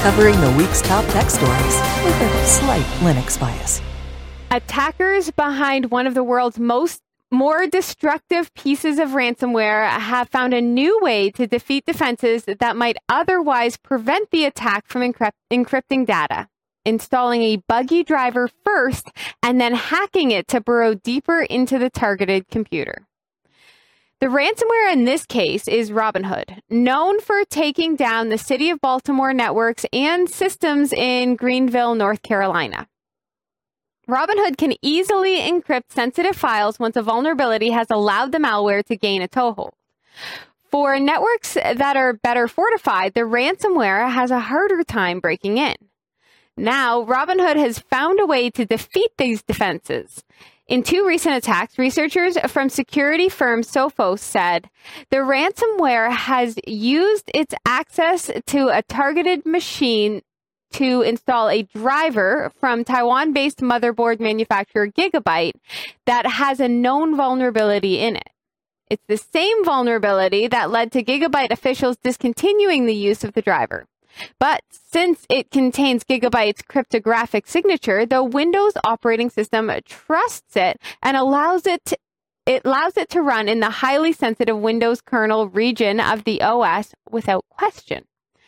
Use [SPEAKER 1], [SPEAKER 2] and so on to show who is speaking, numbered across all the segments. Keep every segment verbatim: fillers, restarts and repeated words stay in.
[SPEAKER 1] covering the week's top tech stories with a slight Linux bias.
[SPEAKER 2] Attackers behind one of the world's most more destructive pieces of ransomware have found a new way to defeat defenses that might otherwise prevent the attack from encrypt- encrypting data, installing a buggy driver first and then hacking it to burrow deeper into the targeted computer. The ransomware in this case is Robinhood, known for taking down the City of Baltimore networks and systems in Greenville, North Carolina. Robinhood can easily encrypt sensitive files once a vulnerability has allowed the malware to gain a toehold. For networks that are better fortified, the ransomware has a harder time breaking in. Now, Robinhood has found a way to defeat these defenses. In two recent attacks, researchers from security firm Sophos said the ransomware has used its access to a targeted machine to install a driver from Taiwan-based motherboard manufacturer Gigabyte that has a known vulnerability in it. It's the same vulnerability that led to Gigabyte officials discontinuing the use of the driver. But since it contains Gigabyte's cryptographic signature, the Windows operating system trusts it and allows it to, it allows it to run in the highly sensitive Windows kernel region of the O S without question.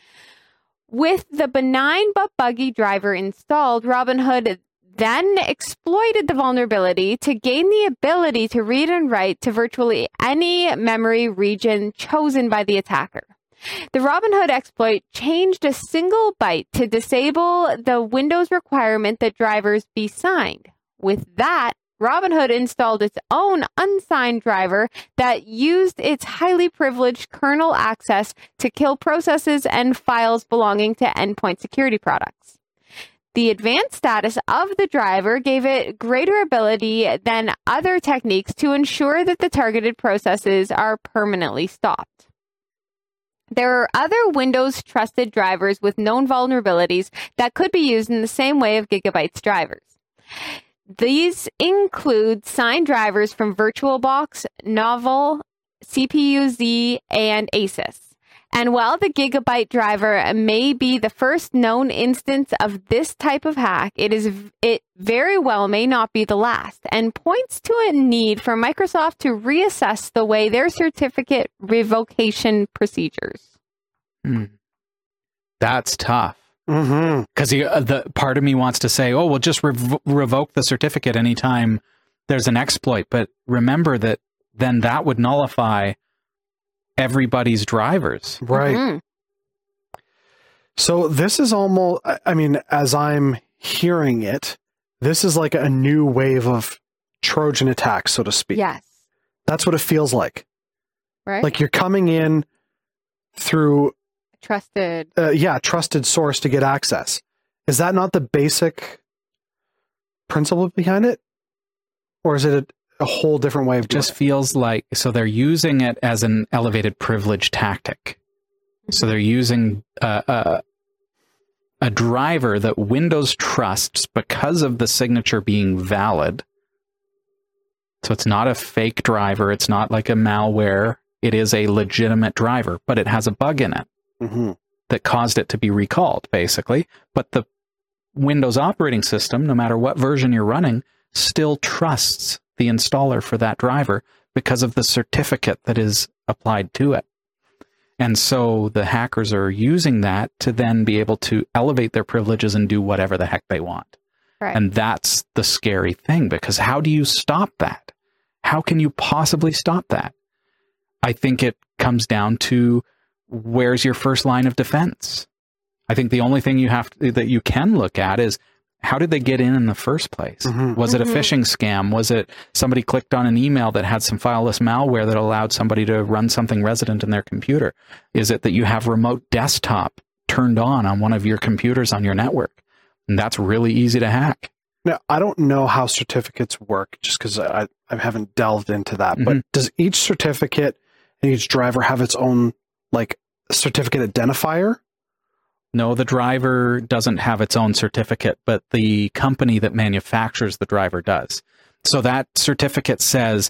[SPEAKER 2] With the benign but buggy driver installed, Robinhood then exploited the vulnerability to gain the ability to read and write to virtually any memory region chosen by the attacker. The Robinhood exploit changed a single byte to disable the Windows requirement that drivers be signed. With that, Robinhood installed its own unsigned driver that used its highly privileged kernel access to kill processes and files belonging to endpoint security products. The advanced status of the driver gave it greater ability than other techniques to ensure that the targeted processes are permanently stopped. There are other Windows trusted drivers with known vulnerabilities that could be used in the same way of Gigabyte's drivers. These include signed drivers from VirtualBox, Novell, C P U Z, and Asus. And while the Gigabyte driver may be the first known instance of this type of hack, it is it very well may not be the last, and points to a need for Microsoft to reassess the way their certificate revocation procedures.
[SPEAKER 3] Mm. That's tough.
[SPEAKER 4] Mm-hmm.
[SPEAKER 3] Because uh, the part of me wants to say, oh, we'll just rev- revoke the certificate anytime there's an exploit. But remember that then that would nullify everybody's drivers.
[SPEAKER 4] Right.
[SPEAKER 2] Mm-hmm.
[SPEAKER 4] So this is almost, I mean, as I'm hearing it, this is like a new wave of Trojan attack, so to speak.
[SPEAKER 2] Yes.
[SPEAKER 4] That's what it feels like.
[SPEAKER 2] Right.
[SPEAKER 4] Like you're coming in through
[SPEAKER 2] Trusted.
[SPEAKER 4] Uh, yeah, trusted source to get access. Is that not the basic principle behind it? Or is it a, a whole different way of
[SPEAKER 3] it
[SPEAKER 4] doing
[SPEAKER 3] just
[SPEAKER 4] it?
[SPEAKER 3] feels like, so they're using it as an elevated privilege tactic. So they're using uh, uh, a driver that Windows trusts because of the signature being valid. So it's not a fake driver. It's not like a malware. It is a legitimate driver, but it has a bug in it.
[SPEAKER 4] Mm-hmm.
[SPEAKER 3] That caused it to be recalled, basically. But the Windows operating system, no matter what version you're running, still trusts the installer for that driver because of the certificate that is applied to it. And so the hackers are using that to then be able to elevate their privileges and do whatever the heck they want.
[SPEAKER 2] Right.
[SPEAKER 3] And that's the scary thing, because how do you stop that? How can you possibly stop that? I think it comes down to, where's your first line of defense? I think the only thing you have to, that you can look at is, how did they get in in the first place?
[SPEAKER 4] Mm-hmm.
[SPEAKER 3] Was it a
[SPEAKER 2] Mm-hmm.
[SPEAKER 3] phishing scam? Was it somebody clicked on an email that had some fileless malware that allowed somebody to run something resident in their computer? Is it that you have remote desktop turned on on one of your computers on your network? And that's really easy to hack.
[SPEAKER 4] Now, I don't know how certificates work just because I, I haven't delved into that.
[SPEAKER 3] Mm-hmm.
[SPEAKER 4] But does each certificate and each driver have its own like certificate identifier?
[SPEAKER 3] No, the driver doesn't have its own certificate, but the company that manufactures the driver does. So that certificate says,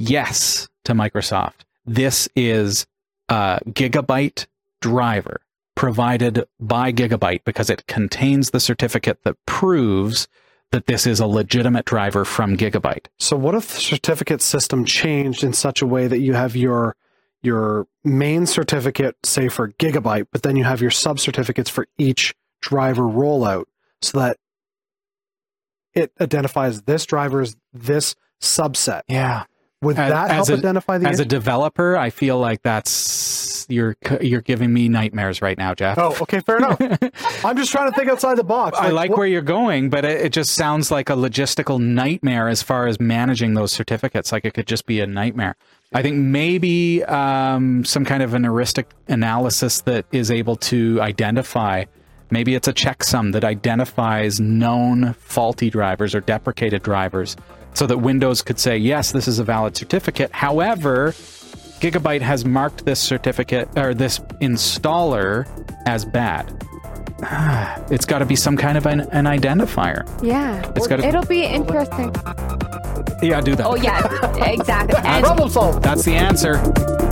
[SPEAKER 3] yes, to Microsoft, this is a Gigabyte driver. provided by Gigabyte because it contains the certificate that proves that this is a legitimate driver from Gigabyte.
[SPEAKER 4] So what if the certificate system changed in such a way that you have your your main certificate, say for Gigabyte, but then you have your sub-certificates for each driver rollout so that it identifies this driver as this subset?
[SPEAKER 3] Yeah.
[SPEAKER 4] Would
[SPEAKER 3] as,
[SPEAKER 4] that help
[SPEAKER 3] a,
[SPEAKER 4] identify the
[SPEAKER 3] As
[SPEAKER 4] issue?
[SPEAKER 3] a developer, I feel like that's you're you're giving me nightmares right now, Jeff.
[SPEAKER 4] Oh, okay, fair enough. I'm just trying to think outside the box.
[SPEAKER 3] I like
[SPEAKER 4] what,
[SPEAKER 3] where you're going, but it, it just sounds like a logistical nightmare as far as managing those certificates. Like it could just be a nightmare. I think maybe um, some kind of an heuristic analysis that is able to identify. Maybe it's a checksum that identifies known faulty drivers or deprecated drivers so that Windows could say, yes, this is a valid certificate. However, Gigabyte has marked this certificate or this installer as bad. It's got to be some kind of an, an identifier.
[SPEAKER 2] Yeah.
[SPEAKER 3] It's gotta,
[SPEAKER 2] It'll be interesting.
[SPEAKER 3] Yeah, do that.
[SPEAKER 2] Oh, yeah, exactly. And
[SPEAKER 4] problem solved.
[SPEAKER 3] That's the answer.